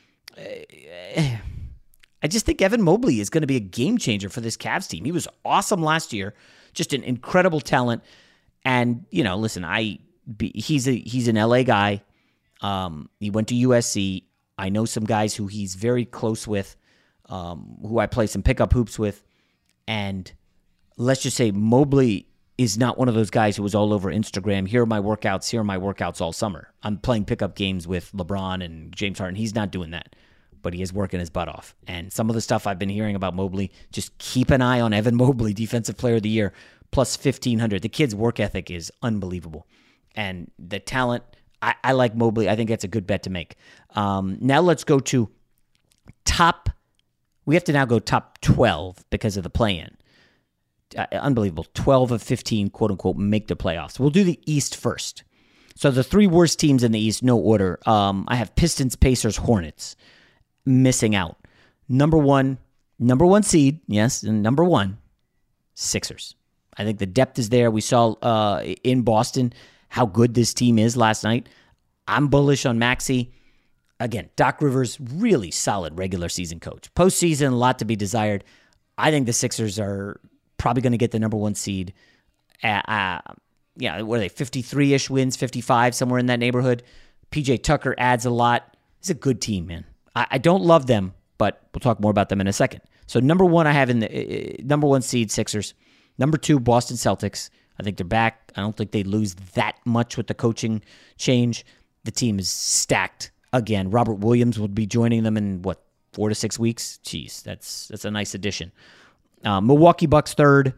J: I just think Evan Mobley is going to be a game changer for this Cavs team. He was awesome last year, just an incredible talent. And, you know, listen, I he's a he's an L A guy. Um, he went to U S C. I know some guys who he's very close with, um, who I play some pickup hoops with. And let's just say Mobley is not one of those guys who was all over Instagram. Here are my workouts. Here are my workouts all summer. I'm playing pickup games with LeBron and James Harden. He's not doing that, but he is working his butt off. And some of the stuff I've been hearing about Mobley, just keep an eye on Evan Mobley, defensive player of the year, plus fifteen hundred. The kid's work ethic is unbelievable. And the talent, I, I like Mobley. I think that's a good bet to make. Um, now let's go to top. We have to now go top twelve because of the play-in. Uh, unbelievable. twelve of fifteen, quote-unquote, make the playoffs. We'll do the East first. So the three worst teams in the East, no order. Um, I have Pistons, Pacers, Hornets missing out. Number one, number one seed, yes, and number one, Sixers. I think the depth is there. We saw uh, in Boston how good this team is last night. I'm bullish on Maxey. Again, Doc Rivers, really solid regular season coach. Postseason, a lot to be desired. I think the Sixers are probably going to get the number one seed. Uh, yeah, what are they, fifty-three-ish wins, fifty-five, somewhere in that neighborhood. P J Tucker adds a lot. It's a good team, man. I, I don't love them, but we'll talk more about them in a second. So number one, I have in the uh, number one seed, Sixers. Number two, Boston Celtics. I think they're back. I don't think they lose that much with the coaching change. The team is stacked again. Robert Williams will be joining them in, what, four to six weeks? Jeez, that's that's a nice addition. Uh, Milwaukee Bucks third.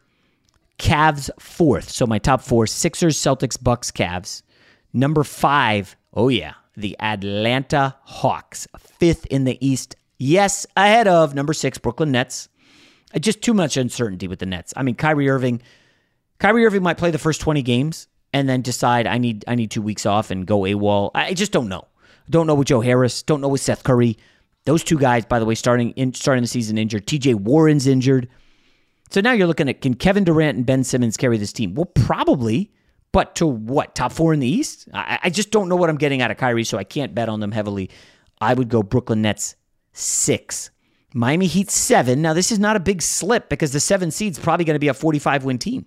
J: Cavs fourth. So my top four, Sixers, Celtics, Bucks, Cavs. Number five, oh yeah, the Atlanta Hawks. Fifth in the East. Yes, ahead of number six, Brooklyn Nets. Just too much uncertainty with the Nets. I mean, Kyrie Irving... Kyrie Irving might play the first twenty games and then decide I need I need two weeks off and go AWOL. I just don't know. Don't know with Joe Harris. Don't know with Seth Curry. Those two guys, by the way, starting in, starting the season injured. T J Warren's injured. So now you're looking at, can Kevin Durant and Ben Simmons carry this team? Well, probably, but to what? Top four in the East? I, I just don't know what I'm getting out of Kyrie, so I can't bet on them heavily. I would go Brooklyn Nets six. Miami Heat seven. Now, this is not a big slip because the seven seed's probably going to be a forty-five win team.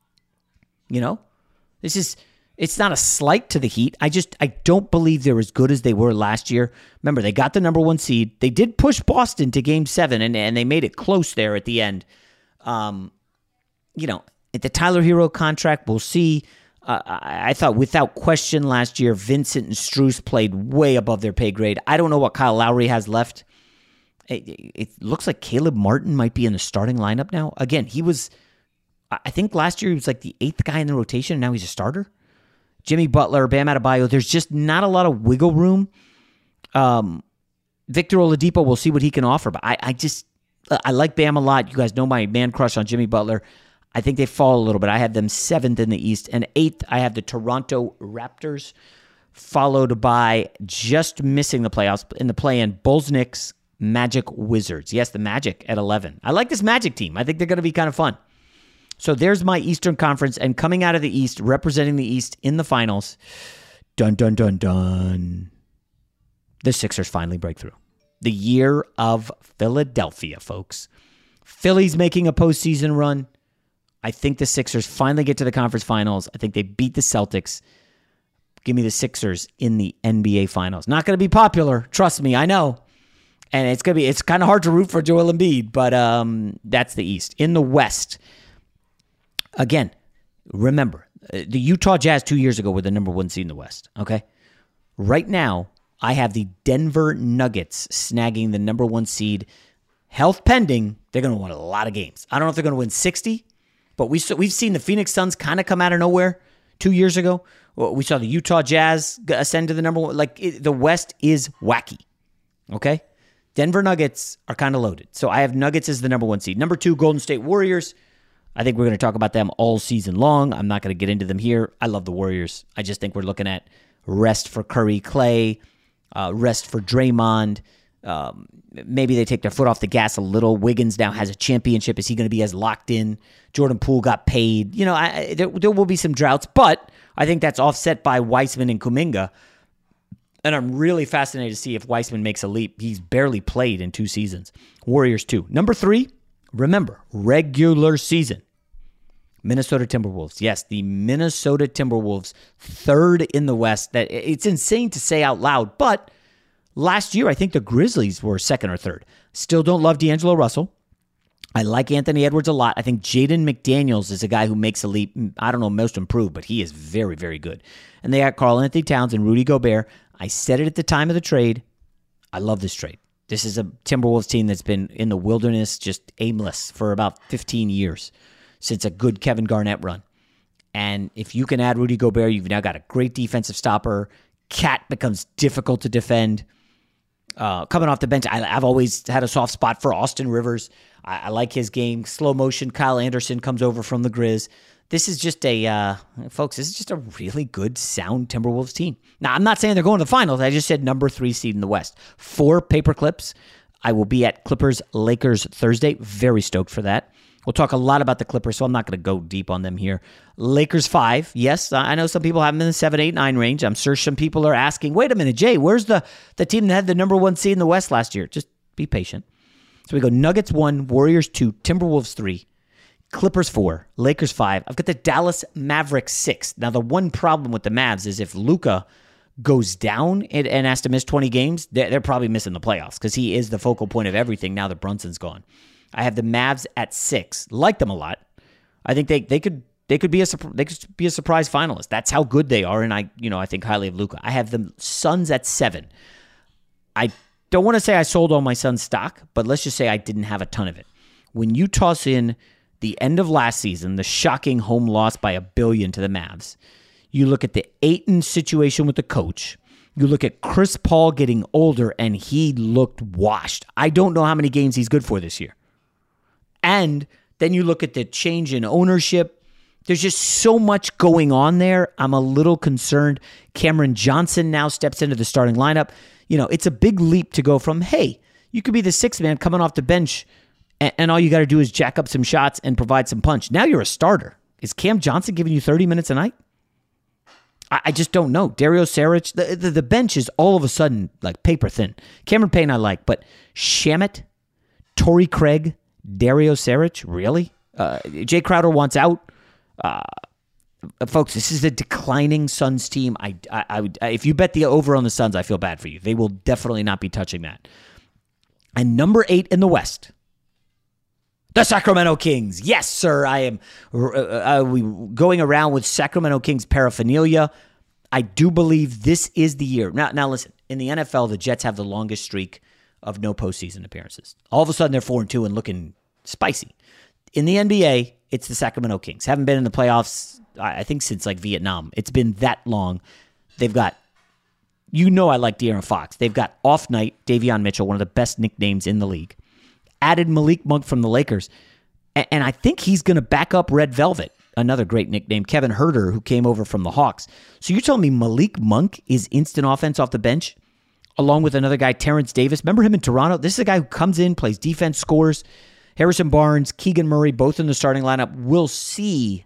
J: You know, this is, it's not a slight to the Heat. I just, I don't believe they're as good as they were last year. Remember, they got the number one seed. They did push Boston to game seven, and, and they made it close there at the end. Um, you know, at the Tyler Hero contract, we'll see. Uh, I, I thought without question last year, Vincent and Strus played way above their pay grade. I don't know what Kyle Lowry has left. It, it looks like Caleb Martin might be in the starting lineup now. Again, he was... I think last year he was like the eighth guy in the rotation, and now he's a starter. Jimmy Butler, Bam Adebayo, there's just not a lot of wiggle room. Um, Victor Oladipo, we'll see what he can offer, but I, I just, I like Bam a lot. You guys know my man crush on Jimmy Butler. I think they fall a little bit. I have them seventh in the East, and eighth, I have the Toronto Raptors, followed by just missing the playoffs in the play-in, Bulls, Knicks, Magic, Wizards. Yes, the Magic at eleven. I like this Magic team. I think they're going to be kind of fun. So there's my Eastern Conference, and coming out of the East, representing the East in the finals, dun, dun, dun, dun, the Sixers finally break through. The year of Philadelphia, folks. Philly's making a postseason run. I think the Sixers finally get to the conference finals. I think they beat the Celtics. Give me the Sixers in the N B A finals. Not going to be popular. Trust me, I know. And it's going to be, it's kind of hard to root for Joel Embiid, but um, that's the East. In the West, again, remember, the Utah Jazz two years ago were the number one seed in the West, okay? Right now, I have the Denver Nuggets snagging the number one seed. Health pending, they're going to win a lot of games. I don't know if they're going to win sixty, but we, we've seen the Phoenix Suns kind of come out of nowhere two years ago. We saw the Utah Jazz ascend to the number one. Like, it, the West is wacky, okay? Denver Nuggets are kind of loaded. So I have Nuggets as the number one seed. Number two, Golden State Warriors. I think we're going to talk about them all season long. I'm not going to get into them here. I love the Warriors. I just think we're looking at rest for Curry, Clay, uh, rest for Draymond. Um, maybe they take their foot off the gas a little. Wiggins now has a championship. Is he going to be as locked in? Jordan Poole got paid. You know, I, there, there will be some droughts, but I think that's offset by Weissman and Kuminga. And I'm really fascinated to see if Weissman makes a leap. He's barely played in two seasons. Warriors two. Number three, remember, regular season. Minnesota Timberwolves. Yes, the Minnesota Timberwolves, third in the West. That it's insane to say out loud, but last year I think the Grizzlies were second or third. Still don't love D'Angelo Russell. I like Anthony Edwards a lot. I think Jaden McDaniels is a guy who makes a leap. I don't know, most improved, but he is very, very good. And they got Karl Anthony Towns and Rudy Gobert. I said it at the time of the trade. I love this trade. This is a Timberwolves team that's been in the wilderness, just aimless for about fifteen years since a good Kevin Garnett run. And if you can add Rudy Gobert, you've now got a great defensive stopper. Cat becomes difficult to defend. Uh, coming off the bench, I, I've always had a soft spot for Austin Rivers. I, I like his game. Slow motion, Kyle Anderson comes over from the Grizz. This is just a, uh, folks, this is just a really good, sound Timberwolves team. Now, I'm not saying they're going to the finals. I just said number three seed in the West. Four paper clips. I will be at Clippers-Lakers Thursday. Very stoked for that. We'll talk a lot about the Clippers, so I'm not going to go deep on them here. Lakers five. Yes, I know some people have them in the seven, eight, nine range. I'm sure some people are asking, wait a minute, Jay, where's the, the team that had the number one seed in the West last year? Just be patient. So we go Nuggets one, Warriors two, Timberwolves three, Clippers four, Lakers five. I've got the Dallas Mavericks six. Now, the one problem with the Mavs is if Luka goes down and, and has to miss twenty games, they're, they're probably missing the playoffs because he is the focal point of everything now that Brunson's gone. I have the Mavs at six. Like them a lot. I think they they could they could be a they could be a surprise finalist. That's how good they are, and I you know I think highly of Luka. I have the Suns at seven. I don't want to say I sold all my Suns stock, but let's just say I didn't have a ton of it. When you toss in the end of last season, the shocking home loss by a billion to the Mavs, you look at the Ayton situation with the coach, you look at Chris Paul getting older, and he looked washed. I don't know how many games he's good for this year. And then you look at the change in ownership. There's just so much going on there. I'm a little concerned. Cameron Johnson now steps into the starting lineup. You know, it's a big leap to go from, hey, you could be the sixth man coming off the bench and all you got to do is jack up some shots and provide some punch. Now you're a starter. Is Cam Johnson giving you thirty minutes a night? I, I just don't know. Dario Saric, the, the the bench is all of a sudden like paper thin. Cameron Payne I like, but Shamet, Torrey Craig, Dario Saric, really? Uh, Jay Crowder wants out. Uh, folks, this is a declining Suns team. I, I, I would, if you bet the over on the Suns, I feel bad for you. They will definitely not be touching that. And number eight in the West, the Sacramento Kings. Yes, sir. I am uh, uh, we going around with Sacramento Kings paraphernalia. I do believe this is the year. Now, now listen, in the N F L, the Jets have the longest streak of no postseason appearances. All of a sudden, they're four and two and looking spicy. In the N B A, it's the Sacramento Kings. Haven't been in the playoffs, I think, since like Vietnam. It's been that long. They've got, you know I like De'Aaron Fox. They've got Off Night, Davion Mitchell, one of the best nicknames in the league. Added Malik Monk from the Lakers. And I think he's going to back up Red Velvet, another great nickname, Kevin Huerter, who came over from the Hawks. So you're telling me Malik Monk is instant offense off the bench, along with another guy, Terrence Davis. Remember him in Toronto? This is a guy who comes in, plays defense, scores. Harrison Barnes, Keegan Murray, both in the starting lineup. We'll see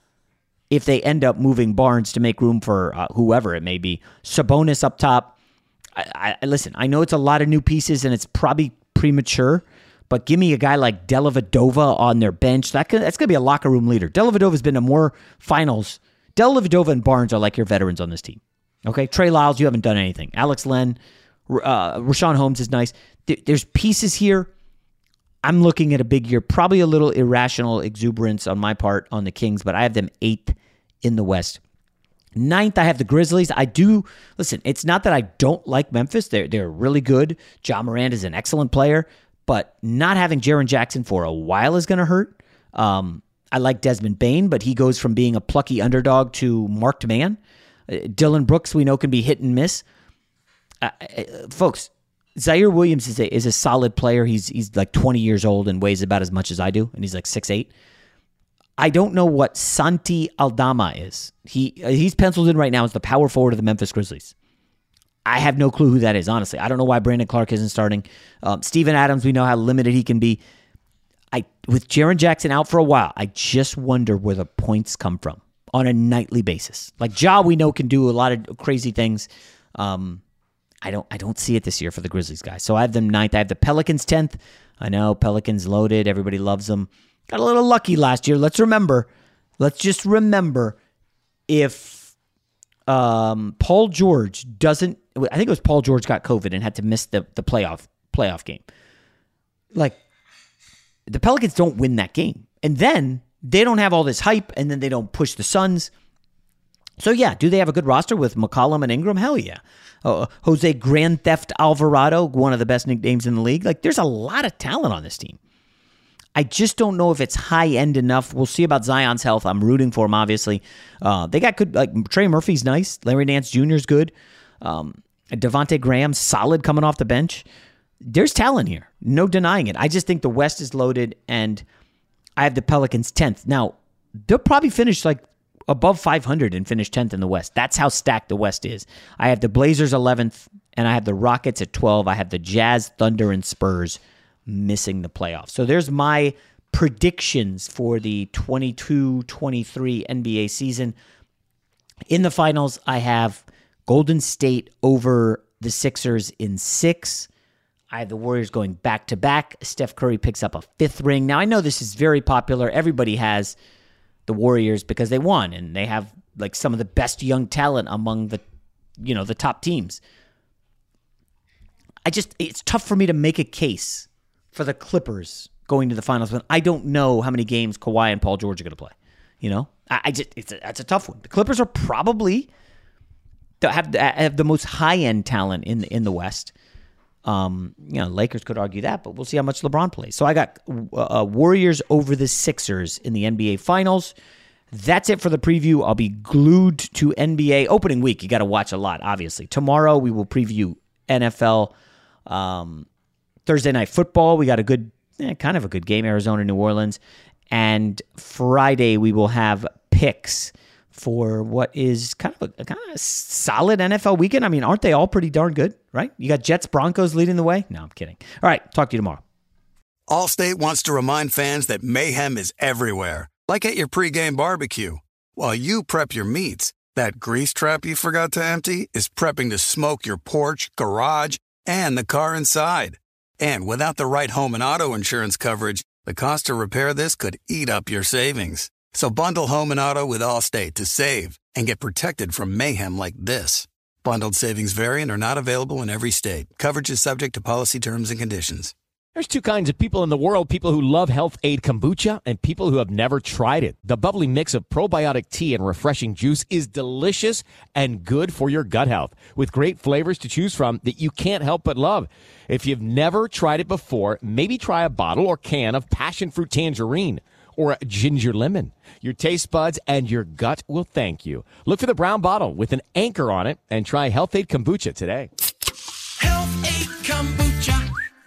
J: if they end up moving Barnes to make room for uh, whoever it may be. Sabonis up top. I, I, listen, I know it's a lot of new pieces and it's probably premature, but give me a guy like Dellavedova on their bench. That could, that's going to be a locker room leader. Dellavedova's been to more finals. Dellavedova and Barnes are like your veterans on this team. Okay, Trey Lyles, you haven't done anything. Alex Len, uh, Rashawn Holmes is nice. There, there's pieces here. I'm looking at a big year, probably a little irrational exuberance on my part on the Kings, but I have them eighth in the West. Ninth, I have the Grizzlies. I do, listen, it's not that I don't like Memphis. They're, they're really good. Ja Morant is an excellent player, but not having Jaren Jackson for a while is going to hurt. Um, I like Desmond Bane, but he goes from being a plucky underdog to marked man. Uh, Dylan Brooks, we know, can be hit and miss. Uh, uh, folks, Zaire Williams is a is a solid player. He's he's like twenty years old and weighs about as much as I do, and he's like six eight. I don't know what Santi Aldama is. He uh, he's penciled in right now as the power forward of the Memphis Grizzlies. I have no clue who that is, honestly. I don't know why Brandon Clark isn't starting. Um, Steven Adams, we know how limited he can be. I with Jaren Jackson out for a while, I just wonder where the points come from on a nightly basis. Like Ja, we know can do a lot of crazy things. Um, I don't I don't see it this year for the Grizzlies, guys. So I have them ninth. I have the Pelicans tenth. I know, Pelicans loaded. Everybody loves them. Got a little lucky last year. Let's remember. Let's just remember if um, Paul George doesn't, I think it was Paul George got COVID and had to miss the, the playoff playoff game. Like, the Pelicans don't win that game. And then they don't have all this hype, and then they don't push the Suns. So, yeah, do they have a good roster with McCollum and Ingram? Hell yeah. Uh, Jose Grand Theft Alvarado, one of the best nicknames in the league. Like, there's a lot of talent on this team. I just don't know if it's high-end enough. We'll see about Zion's health. I'm rooting for him, obviously. Uh, they got good, like, Trey Murphy's nice. Larry Nance Junior is good. Um, Devontae Graham, solid coming off the bench. There's talent here. No denying it. I just think the West is loaded, and I have the Pelicans tenth. Now, they'll probably finish, like, above five hundred and finish tenth in the West. That's how stacked the West is. I have the Blazers eleventh, and I have the Rockets at twelve. I have the Jazz, Thunder, and Spurs missing the playoffs. So there's my predictions for the twenty-two twenty-three N B A season. In the finals, I have Golden State over the Sixers in six. I have the Warriors going back-to-back. Steph Curry picks up a fifth ring. Now, I know this is very popular. Everybody has the Warriors because they won, and they have like some of the best young talent among the, you know, the top teams. I just, it's tough for me to make a case for the Clippers going to the finals when I don't know how many games Kawhi and Paul George are going to play. You know, I, I just, it's a, that's a tough one. The Clippers are probably have have the most high-end talent in the, in the West. Um, you know, Lakers could argue that, but we'll see how much LeBron plays. So I got uh, Warriors over the Sixers in the N B A Finals. That's it for the preview. I'll be glued to N B A opening week. You got to watch a lot, obviously. Tomorrow we will preview N F L. Um, Thursday Night Football. We got a good, eh, kind of a good game, Arizona, New Orleans. And Friday we will have picks for what is kind of a, a kind of solid N F L weekend. I mean, aren't they all pretty darn good, right? You got Jets, Broncos leading the way? No, I'm kidding. All right, talk to you tomorrow.
A: Allstate wants to remind fans that mayhem is everywhere, like at your pregame barbecue. While you prep your meats, that grease trap you forgot to empty is prepping to smoke your porch, garage, and the car inside. And without the right home and auto insurance coverage, the cost to repair this could eat up your savings. So bundle home and auto with Allstate to save and get protected from mayhem like this. Bundled savings vary and are not available in every state. Coverage is subject to policy terms and conditions.
L: There's two kinds of people in the world, people who love Health Aid Kombucha and people who have never tried it. The bubbly mix of probiotic tea and refreshing juice is delicious and good for your gut health, with great flavors to choose from that you can't help but love. If you've never tried it before, maybe try a bottle or can of passion fruit tangerine or ginger lemon. Your taste buds and your gut will thank you. Look for the brown bottle with an anchor on it and try Health Aid Kombucha today.
P: Health Aid Kombucha.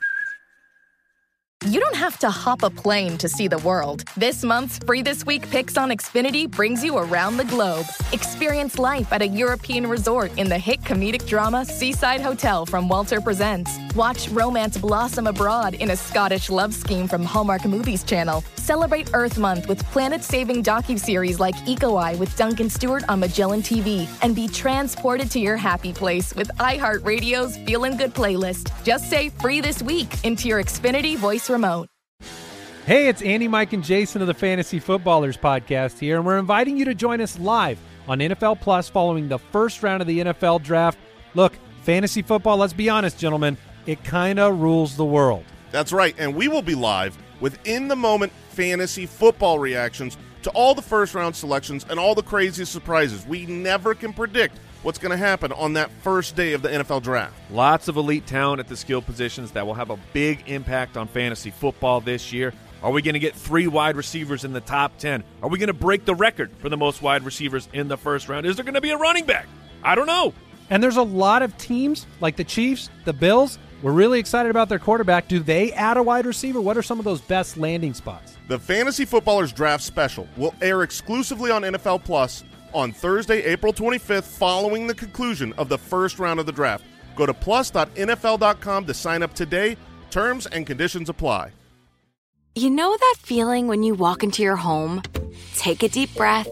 Q: You don't have to hop a plane to see the world. This month's Free This Week Picks on Xfinity brings you around the globe. Experience life at a European resort in the hit comedic drama Seaside Hotel from Walter Presents. Watch romance blossom abroad in a Scottish love scheme from Hallmark Movies Channel. Celebrate Earth Month with planet-saving docuseries like Eco Eye with Duncan Stewart on Magellan T V. And be transported to your happy place with iHeartRadio's Feelin' Good playlist. Just say Free This Week into your Xfinity voice remote.
E: Hey, it's Andy, Mike, and Jason of the Fantasy Footballers podcast here, and we're inviting you to join us live on N F L Plus following the first round of the N F L Draft. Look, fantasy football, let's be honest, gentlemen, it kind of rules the world.
F: That's right, and we will be live with in-the-moment fantasy football reactions to all the first-round selections and all the crazy surprises. We never can predict what's going to happen on that first day of the N F L Draft.
G: Lots of elite talent at the skill positions that will have a big impact on fantasy football this year. Are we going to get three wide receivers in the top ten? Are we going to break the record for the most wide receivers in the first round? Is there going to be a running back? I don't know.
E: And there's a lot of teams like the Chiefs, the Bills. We're really excited about their quarterback. Do they add a wide receiver? What are some of those best landing spots?
F: The Fantasy Footballers Draft Special will air exclusively on N F L Plus on Thursday, April twenty-fifth, following the conclusion of the first round of the draft. Go to plus dot N F L dot com to sign up today. Terms and conditions apply.
H: You know that feeling when you walk into your home, take a deep breath,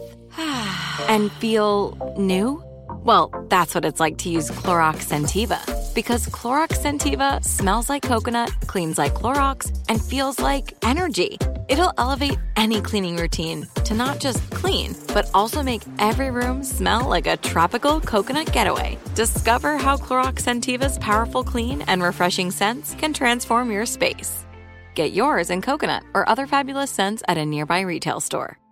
H: and feel new? Well, that's what it's like to use Clorox Scentiva. Because Clorox Scentiva smells like coconut, cleans like Clorox, and feels like energy. It'll elevate any cleaning routine to not just clean, but also make every room smell like a tropical coconut getaway. Discover how Clorox Scentiva's powerful clean and refreshing scents can transform your space. Get yours in coconut or other fabulous scents at a nearby retail store.